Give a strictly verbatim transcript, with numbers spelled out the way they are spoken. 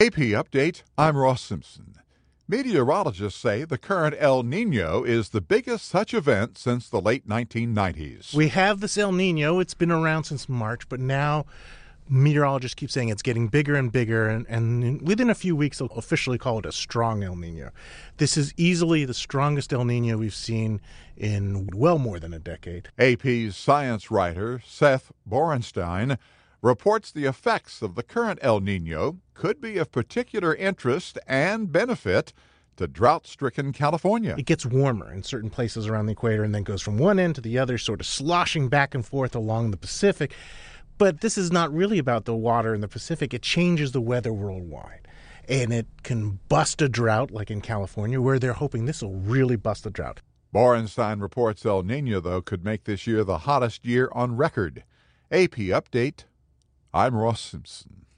A P Update, I'm Ross Simpson. Meteorologists say the current El Nino is the biggest such event since the late nineteen nineties. We have this El Nino. It's been around since March, but now meteorologists keep saying it's getting bigger and bigger, and, and within a few weeks they'll officially call it a strong El Nino. This is easily the strongest El Nino we've seen in well more than a decade. A P's science writer Seth Borenstein reports the effects of the current El Nino could be of particular interest and benefit to drought-stricken California. It gets warmer in certain places around the equator and then goes from one end to the other, sort of sloshing back and forth along the Pacific. But this is not really about the water in the Pacific. It changes the weather worldwide. And it can bust a drought, like in California, where they're hoping this will really bust a drought. Borenstein reports El Nino, though, could make this year the hottest year on record. A P Update, I'm Ross Simpson.